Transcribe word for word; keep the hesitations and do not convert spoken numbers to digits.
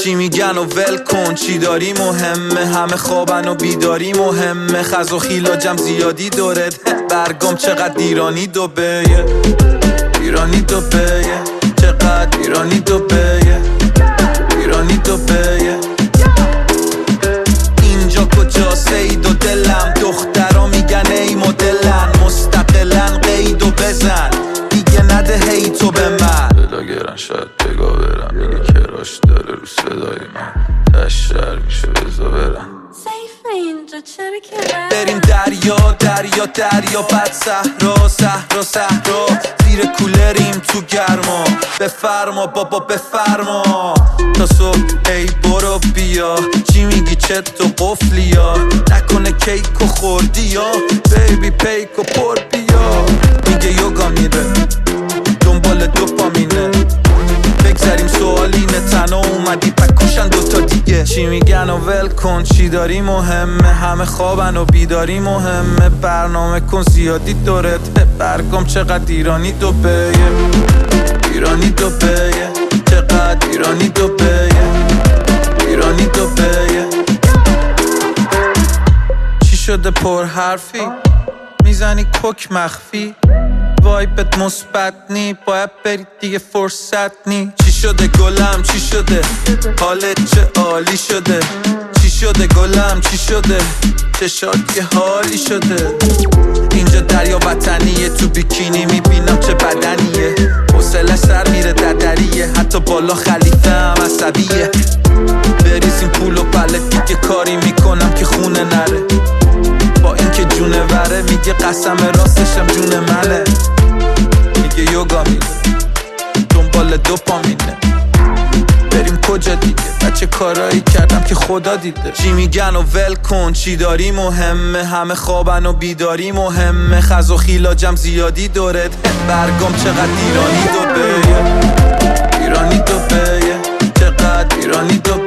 چی میگن و ول کن، چی داری مهمه، همه خوابن و بیداری مهمه، خز و خیلاجم زیادی دورت، برگام چقدر ایرانی دوبه، ایرانی دوبه، چقدر ایرانی دوبه، ایرانی دوبه. اینجا کجا سید و دلم، دخترا میگن ای مدلن، مستقلن قید و بزن، دیگه نده هی تو به من. بلاگرن شاید بگا برم، میگه کراش داره رو صدای من، تشتر میشه بزا برم. بریم دریا دریا دریا، بعد صحرا صحرا صحرا، زیر کولریم تو گرما، بفرما بابا بفرما تا صبح. ای برو بیا، چی میگی چت و قفلیا، نکنه کیک و خوردی یا بیبی پیک و پر بیا. میگه یوگا میره دنبال دوپامینه، بگذاریم سوالینه، تنها اومدی پکوشن دوتا دیگه. چی میگن و ول کن، چی داری مهمه، همه خوابن و بیداری مهمه، برنامه کن زیادی دورت، برگام چقدر ایرانی دوبه، ایرانی دوبه، چقدر ایرانی دوبه، ایرانی دوبه. چی شده پر حرفی، میزنی کوک مخفی، وایبت مثبت نی، باید بری دیگه فرصت نی. چی شده گلم چی شده، حالت چه عالی شده، چی شده گلم چی شده، چشات یه حالی شده. اینجا دریا وطنیه، تو بیکینی میبینم چه بدنیه، حوصله سر میره ددریه، حتی بالا خلیفه هم عصبیه. بریزیم پول و بله دیگه کاری میکنم که خونه نره، با اینکه جونه وره میگه قسم راستشم جون منه. میگه یوگا میره دنبال دوپامینه، بریم کجا دیگه، بچه کارایی کردم که خدا دیده. چی میگن و ول کن، چی داری مهمه، همه خوابن و بیداری مهمه، خز و خیلاجم زیادی دورت، برگام چقدر ایرانی دوبه، ایرانی دوبه، چقدر ایرانی دوبه.